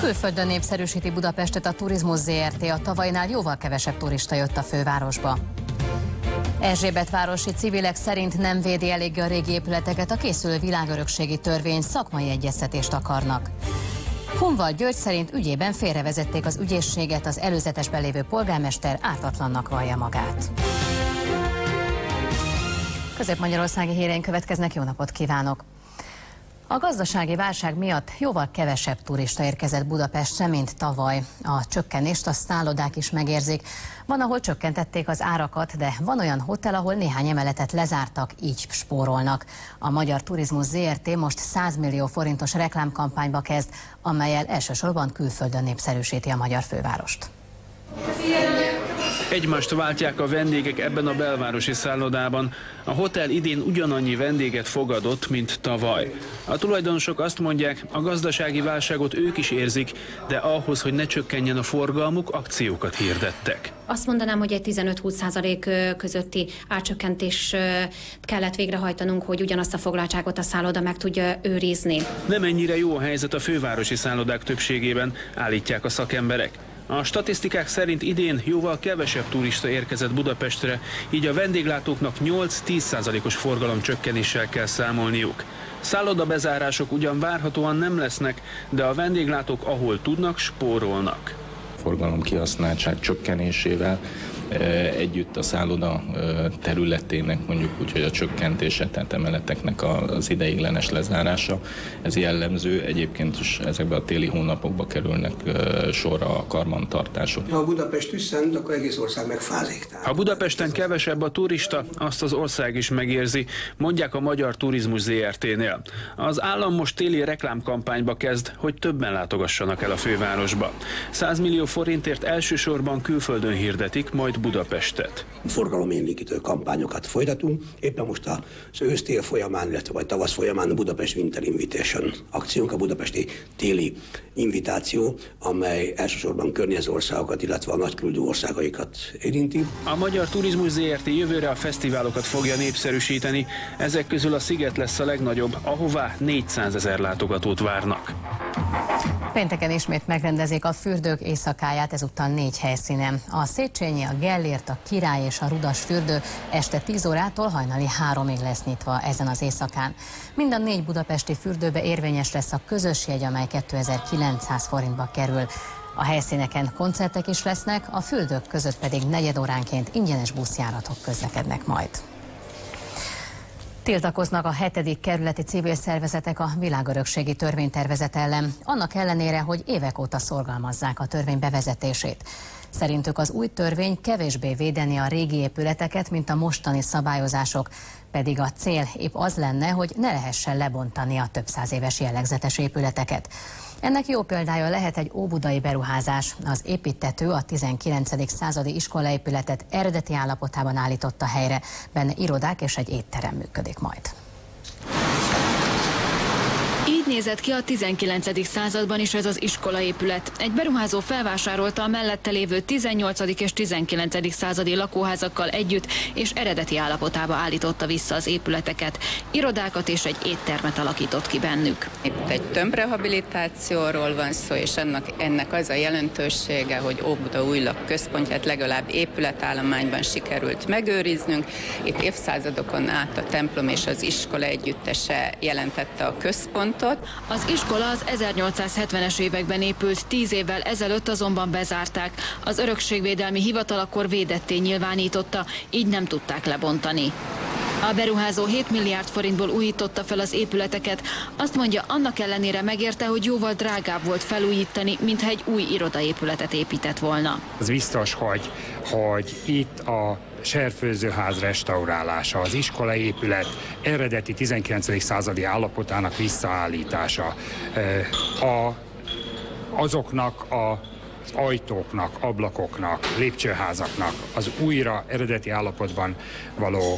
Külföldön népszerűsíti Budapestet a Turizmus Zrt. A tavalynál jóval kevesebb turista jött a fővárosba. Erzsébetvárosi civilek szerint nem védi eléggé a régi épületeket a készülő világörökségi törvény, szakmai egyeztetést akarnak. Hunvald György szerint ügyében félrevezették az ügyészséget, az előzetesben lévő polgármester ártatlannak vallja magát. Közép-magyarországi híreink következnek, jó napot kívánok! A gazdasági válság miatt jóval kevesebb turista érkezett Budapestre, mint tavaly. A csökkenést a szállodák is megérzik. Van, ahol csökkentették az árakat, de van olyan hotel, ahol néhány emeletet lezártak, így spórolnak. A Magyar Turizmus Zrt. Most 100 millió forintos reklámkampányba kezd, amellyel elsősorban külföldön népszerűsíti a magyar fővárost. Egymást váltják a vendégek ebben a belvárosi szállodában. A hotel idén ugyanannyi vendéget fogadott, mint tavaly. A tulajdonosok azt mondják, a gazdasági válságot ők is érzik, de ahhoz, hogy ne csökkenjen a forgalmuk, akciókat hirdettek. Azt mondanám, hogy egy 15-20% közötti árcsökkentés kellett végrehajtanunk, hogy ugyanazt a foglaltságot a szálloda meg tudja őrizni. Nem ennyire jó a helyzet a fővárosi szállodák többségében, állítják a szakemberek. A statisztikák szerint idén jóval kevesebb turista érkezett Budapestre, így a vendéglátóknak 8-10%-os forgalomcsökkenéssel kell számolniuk. Szállodabezárások ugyan várhatóan nem lesznek, de a vendéglátók ahol tudnak, spórolnak. Forgalom kihasználtság csökkenésével együtt a szálloda területének mondjuk úgy, hogy a csökkentése, tehát emeleteknek az ideiglenes lezárása, ez jellemző. Egyébként is ezekben a téli hónapokban kerülnek sorra a karbantartások. Ha Budapest üsszent, akkor egész ország megfázik. Ha Budapesten kevesebb a turista, azt az ország is megérzi, mondják a Magyar Turizmus Zrt.-nél. Az állam most téli reklámkampányba kezd, hogy többen látogassanak el a fővárosba. 100 millió forintért elsősorban külföldön hirdetik, majd Budapestet. Forgalomélénkítő kampányokat folytatunk. Éppen most az ősz-tél folyamán, illetve vagy tavasz folyamán a Budapest Winter Invitation akciónk, a budapesti téli invitáció, amely elsősorban környező országokat, illetve a nagyküldő országaikat érinti. A Magyar Turizmus Zrt. Jövőre a fesztiválokat fogja népszerűsíteni. Ezek közül a Sziget lesz a legnagyobb, ahová 400 000 látogatót várnak. Pénteken ismét megrendezik a fürdők éjszakáját, ezúttal 4 helyszínen. A Széchenyi, a Gellért, a Király és a Rudas fürdő este 10 órától hajnali 3-ig lesz nyitva ezen az éjszakán. Mind a 4 budapesti fürdőbe érvényes lesz a közös jegy, amely 2900 forintba kerül. A helyszíneken koncertek is lesznek, a fürdők között pedig negyedóránként ingyenes buszjáratok közlekednek majd. Tiltakoznak a 7. kerületi civil szervezetek a világörökségi törvénytervezet ellen, annak ellenére, hogy évek óta szorgalmazzák a törvény bevezetését. Szerintük az új törvény kevésbé védeni a régi épületeket, mint a mostani szabályozások, pedig a cél épp az lenne, hogy ne lehessen lebontani a több száz éves jellegzetes épületeket. Ennek jó példája lehet egy óbudai beruházás. Az építtető a 19. századi iskolaépületet eredeti állapotában állította helyre, benne irodák és egy étterem működik majd. Így nézett ki a 19. században is ez az iskolaépület. Egy beruházó felvásárolta a mellette lévő 18. és 19. századi lakóházakkal együtt, és eredeti állapotába állította vissza az épületeket. Irodákat és egy éttermet alakított ki bennük. Itt egy tömbrehabilitációról van szó, és ennek az a jelentősége, hogy Óbuda újlak központját legalább épületállományban sikerült megőriznünk. Itt évszázadokon át a templom és az iskola együttese jelentette a központot. Az iskola az 1870-es években épült, 10 évvel ezelőtt azonban bezárták. Az Örökségvédelmi Hivatal akkor védetté nyilvánította, így nem tudták lebontani. A beruházó 7 milliárd forintból újította fel az épületeket. Azt mondja, annak ellenére megérte, hogy jóval drágább volt felújítani, mintha egy új irodaépületet épített volna. Az biztos, hogy itt a serfőzőház restaurálása, az iskolaépület eredeti 19. századi állapotának visszaállítása, azoknak az ajtóknak, ablakoknak, lépcsőházaknak az újra eredeti állapotban való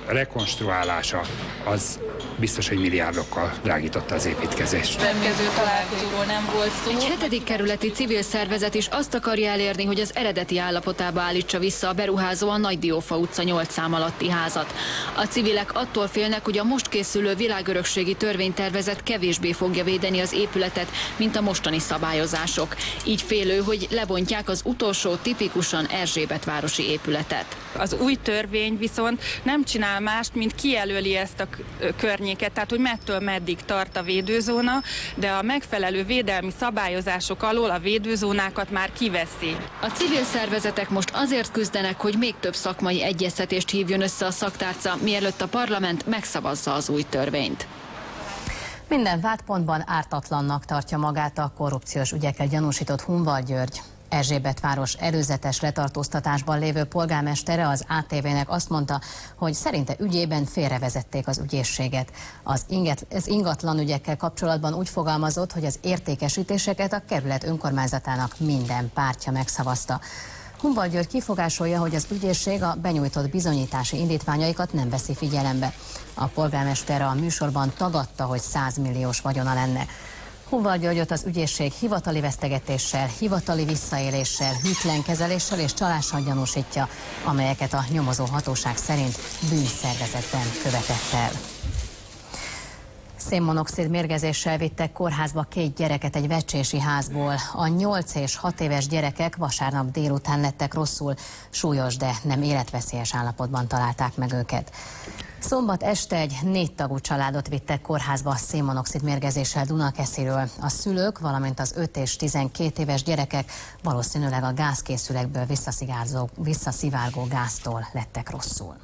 rekonstruálása az biztos, hogy milliárdokkal drágította az építkezést. Következő találkozóról nem volt szó. Egy 7. kerületi civil szervezet is azt akarja elérni, hogy az eredeti állapotába állítsa vissza a beruházó a Nagy Diófa utca 8 szám alatti házat. A civilek attól félnek, hogy a most készülő világörökségi törvénytervezet kevésbé fogja védeni az épületet, mint a mostani szabályozások. Így félő, hogy lebontják az utolsó tipikusan erzsébetvárosi épületet. Az új törvény viszont nem csinál mást, mint kijelöli ezt a környéket, tehát hogy mettől meddig tart a védőzóna, de a megfelelő védelmi szabályozások alól a védőzónákat már kiveszi. A civil szervezetek most azért küzdenek, hogy még több szakmai egyeztetést hívjon össze a szaktárca, mielőtt a parlament megszavazza az új törvényt. Minden vádpontban ártatlannak tartja magát a korrupciós ügyekkel gyanúsított Hunval György. Erzsébetváros előzetes letartóztatásban lévő polgármestere az ATV-nek azt mondta, hogy szerinte ügyében félrevezették az ügyészséget. Az ingatlan ügyekkel kapcsolatban úgy fogalmazott, hogy az értékesítéseket a kerület önkormányzatának minden pártja megszavazta. Hunval György kifogásolja, hogy az ügyészség a benyújtott bizonyítási indítványaikat nem veszi figyelembe. A polgármester a műsorban tagadta, hogy 100 milliós vagyona lenne. Hunval Györgyöt az ügyészség hivatali vesztegetéssel, hivatali visszaéléssel, hűtlen kezeléssel és csalással gyanúsítja, amelyeket a nyomozó hatóság szerint bűnszervezetben követett el. Szénmonoxid mérgezéssel vittek kórházba 2 gyereket egy vecsési házból. A 8 és 6 éves gyerekek vasárnap délután lettek rosszul, súlyos, de nem életveszélyes állapotban találták meg őket. Szombat este egy 4 tagú családot vittek kórházba szénmonoxid mérgezéssel Dunakesziről. A szülők, valamint az 5 és 12 éves gyerekek valószínűleg a gázkészülékből visszaszivárgó gáztól lettek rosszul.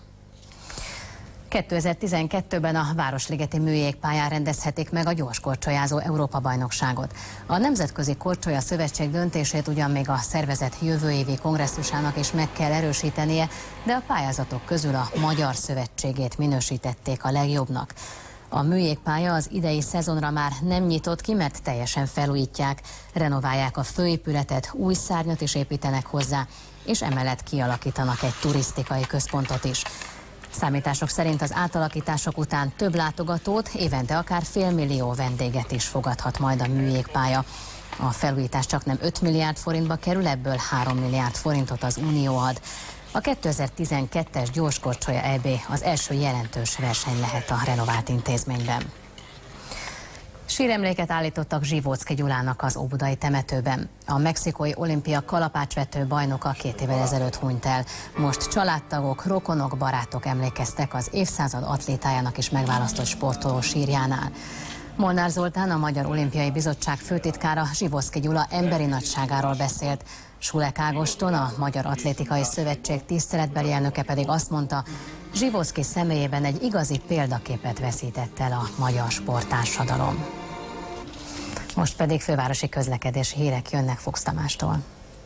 2012-ben a Városligeti műjégpályán rendezhetik meg a gyorskorcsolyázó Európa-bajnokságot. A Nemzetközi Korcsolya Szövetség döntését ugyan még a szervezet jövő évi kongresszusának is meg kell erősítenie, de a pályázatok közül a Magyar Szövetségét minősítették a legjobbnak. A műjégpálya az idei szezonra már nem nyitott ki, mert teljesen felújítják, renoválják a főépületet, új szárnyat is építenek hozzá, és emellett kialakítanak egy turisztikai központot is. Számítások szerint az átalakítások után több látogatót, évente akár fél-millió vendéget is fogadhat majd a műjégpálya. A felújítás csaknem 5 milliárd forintba kerül, ebből 3 milliárd forintot az Unió ad. A 2012-es gyorskorcsolya EB az első jelentős verseny lehet a renovált intézményben. Síremléket állítottak Zsivóczky Gyulának az óbudai temetőben. A mexikói olimpia kalapácsvető bajnoka 2 évvel ezelőtt hunyt el. Most családtagok, rokonok, barátok emlékeztek az évszázad atlétájának is megválasztott sportoló sírjánál. Molnár Zoltán, a Magyar Olimpiai Bizottság főtitkára Zsivóczky Gyula emberi nagyságáról beszélt. Sulek Ágoston, a Magyar Atlétikai Szövetség tiszteletbeli elnöke pedig azt mondta, Zsivóczky személyében egy igazi példaképet veszített el a magyar sporttársadalom. Most pedig fővárosi közlekedési hírek jönnek Fuchs Tamástól.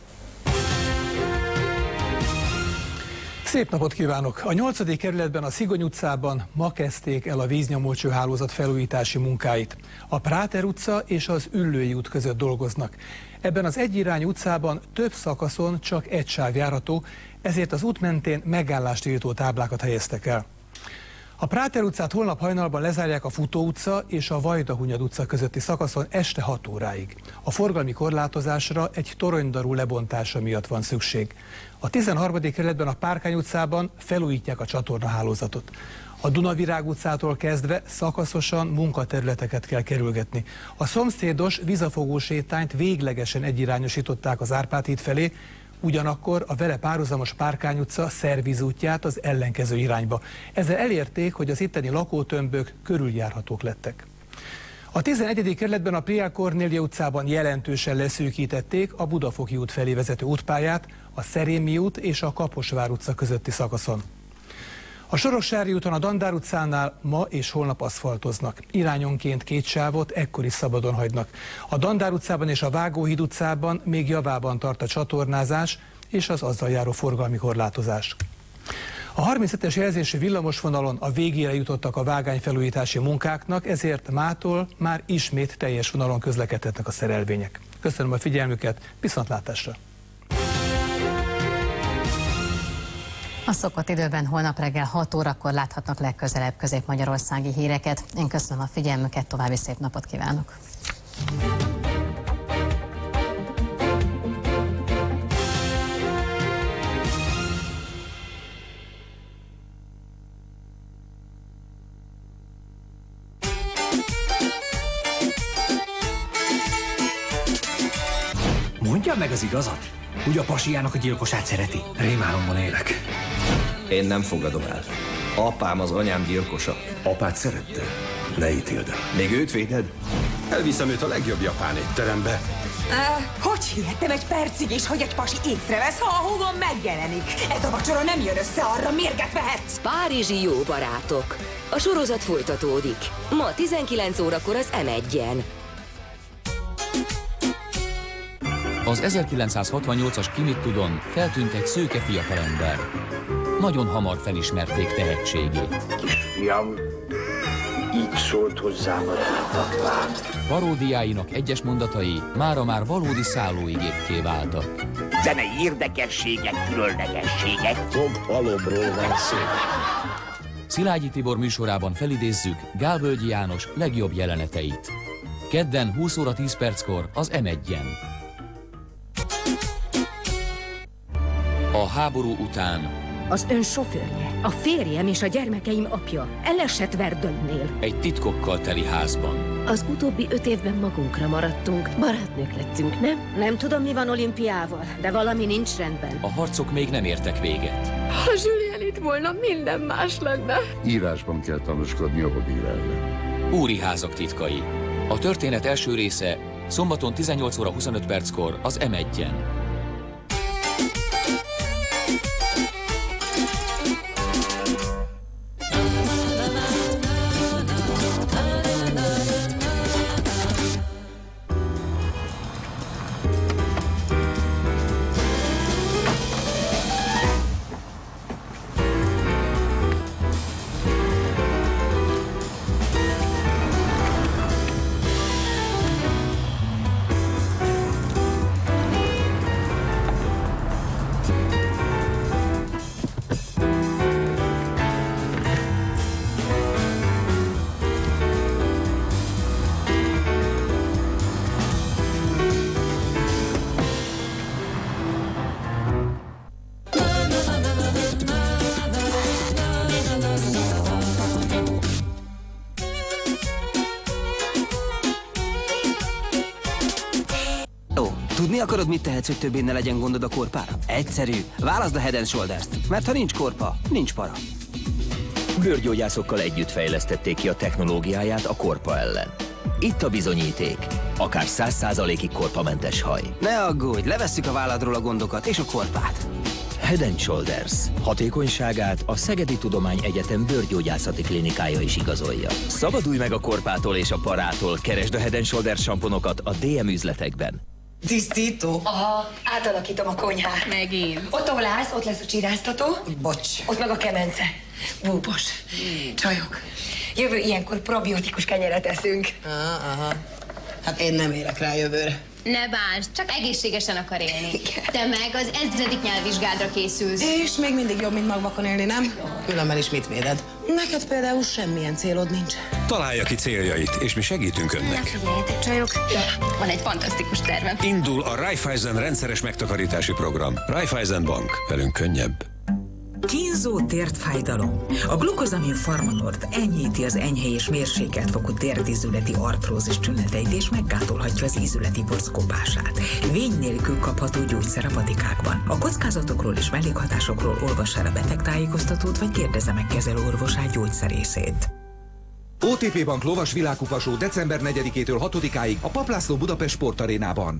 Szép napot kívánok! A 8. kerületben a Szigony utcában ma kezdték el a víznyomócsőhálózat felújítási munkáit. A Práter utca és az Üllői út között dolgoznak. Ebben az egyirányú utcában több szakaszon csak egy sáv járható, ezért az út mentén megállást tiltó táblákat helyeztek el. A Práter utcát holnap hajnalban lezárják a Futó utca és a Vajdahunyad utca közötti szakaszon este 6 óráig. A forgalmi korlátozásra egy toronydarú lebontása miatt van szükség. A 13. kerületben a Párkány utcában felújítják a csatornahálózatot. A Dunavirág utcától kezdve szakaszosan munkaterületeket kell kerülgetni. A szomszédos vízafogó sétányt véglegesen egyirányosították az Árpád híd felé, ugyanakkor a vele párhuzamos Párkány utca szerviz útját az ellenkező irányba. Ezzel elérték, hogy az itteni lakótömbök körüljárhatók lettek. A 11. kerületben a Priál Kornélia utcában jelentősen leszűkítették a Budafoki út felé vezető útpályát, a Szerémi út és a Kaposvár utca közötti szakaszon. A Soroksári úton a Dandár utcánál ma és holnap aszfaltoznak. Irányonként 2 sávot ekkor is szabadon hagynak. A Dandár utcában és a Vágóhíd utcában még javában tart a csatornázás és az azzal járó forgalmi korlátozás. A 37-es jelzésű villamosvonalon a végére jutottak a vágányfelújítási munkáknak, ezért mától már ismét teljes vonalon közlekedhetnek a szerelvények. Köszönöm a figyelmüket, viszontlátásra! A szokott időben holnap reggel 6 órakor láthatnak legközelebb közép-magyarországi híreket. Én köszönöm a figyelmüket, további szép napot kívánok! Mondja meg az igazat, hogy a pasiának a gyilkosát szereti. Rémálomban élek. Én nem fogadom el. Apám az anyám gyilkosa. Apát szerette? Ne ítéld el. Még őt véded? Elviszem őt a legjobb japán étterembe. Hogy hihettem egy percig is, hogy egy pasi észrevesz, ha ahova megjelenik? Ez a vacsora nem jön össze, arra mérget vehetsz. Párizsi jó barátok. A sorozat folytatódik. Ma 19 órakor az M1-en. Az 1968-as Ki mit tudon feltűnt egy szőke fiatalember. Nagyon hamar felismerték tehetségét. Kisfiam, így szólt hozzám a tapadvány. Paródiáinak egyes mondatai mára már valódi szállóigékké váltak. Zenei érdekességek, különlegességek. Halomról van szó. Szilágyi Tibor műsorában felidézzük Gálvölgyi János legjobb jeleneteit. Kedden 20 óra 10 perckor az M1-en. A háború után az ön sofőrje, a férjem és a gyermekeim apja elesett Verdönnél. egy titkokkal teli házban. Az utóbbi 5 évben magunkra maradtunk, barátnők lettünk, nem? Nem tudom, mi van Olimpiával, de valami nincs rendben. A harcok még nem értek véget. Ha Julien itt volna, minden más lenne. Írásban kell tanúskodni a hodír ellen. Úri házak titkai. A történet első része szombaton 18 óra 25 perckor az M1-en. Tudni akarod, mit tehetsz, hogy többé ne legyen gondod a korpára? Egyszerű. Válaszd a Head & Shoulders-t, mert ha nincs korpa, nincs para. Bőrgyógyászokkal együtt fejlesztették ki a technológiáját a korpa ellen. Itt a bizonyíték. Akár 100%-ig korpamentes haj. Ne aggódj, levesszük a válladról a gondokat és a korpát. Head & Shoulders. Hatékonyságát a Szegedi Tudományegyetem bőrgyógyászati klinikája is igazolja. Szabadulj meg a korpától és a parától, keresd a Head & Shoulders samponokat a DM üzletekben. Tisztító? Aha, átalakítom a konyhát. Megint. Ott, ahol állsz, ott lesz a csiráztató. Bocs. Ott meg a kemence. Búbos. Csajok. Jövő ilyenkor probiotikus kenyeret eszünk. Aha. Hát én nem érek rá jövőre. Ne bánts, csak egészségesen akar élni. Te meg az 1000. nyelvvizsgádra készülsz. És még mindig jobb, mint magvakon élni, nem? Különben is mit véded? Neked például semmilyen célod nincs. Találja ki céljait, és mi segítünk önnek. Figyeljetek, csajok, van egy fantasztikus tervem. Indul a Raiffeisen rendszeres megtakarítási program. Raiffeisen Bank. Velünk könnyebb. Kínzó térdfájdalom. A glukozamin farmanord enyhíti az enyhe és mérsékelt fokú térdizületi artrózis tüneteit és meggátolhatja az ízületi porc kopását. Vény nélkül kapható gyógyszer a patikákban. A kockázatokról és mellékhatásokról olvassa el a betegtájékoztatót, vagy kérdezze meg kezelőorvosát gyógyszerészét. OTP Bank lovas világkupasó december 4-től 6-áig a Papp László Budapest Sportarénában.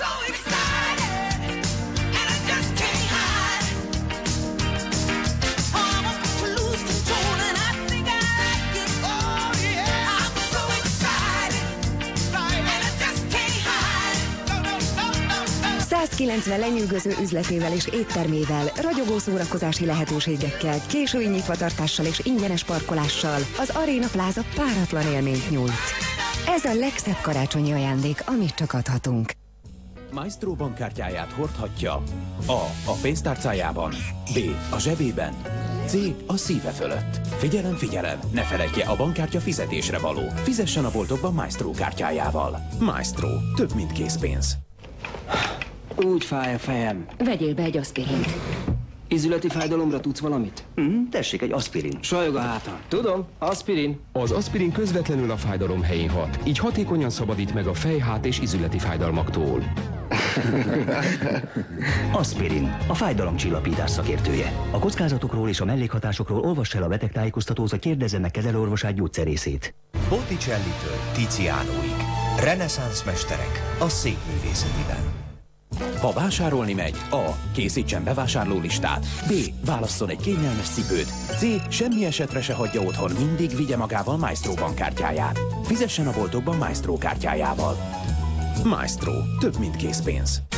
lenyűgöző üzletével és éttermével, ragyogó szórakozási lehetőségekkel, késői nyitvatartással és ingyenes parkolással az Aréna Plaza páratlan élményt nyújt. Ez a legszebb karácsonyi ajándék, amit csak adhatunk. Maestro bankkártyáját hordhatja A pénztárcájában, B a zsebében, C a szíve fölött. Figyelem, figyelem! Ne feledje, a bankkártya fizetésre való. Fizessen a boltokban Maestro kártyájával. Maestro. Több, mint készpénz. Úgy fáj a fejem. Vegyél be egy aspirint. Izületi fájdalomra tudsz valamit? Tessék, egy aspirin. Sajog a hátam. Tudom, aspirin. Az aspirin közvetlenül a fájdalom helyén hat, így hatékonyan szabadít meg a fej, hát és izületi fájdalmaktól. Aspirin, a fájdalomcsillapítás szakértője. A kockázatokról és a mellékhatásokról olvass el a betegtájékoztatót, vagy kérdezze meg kezelőorvosát, gyógyszerészét. Botticelli-től Tizianoig. Reneszánsz mesterek a szép művészetiben. Ha vásárolni megy, A. Készítsen bevásárlólistát, B. Válasszon egy kényelmes cipőt, C. Semmi esetre se hagyja otthon, mindig vigye magával Maestro bankkártyáját. Fizessen a boltokban Maestro kártyájával. Maestro. Több, mint készpénz.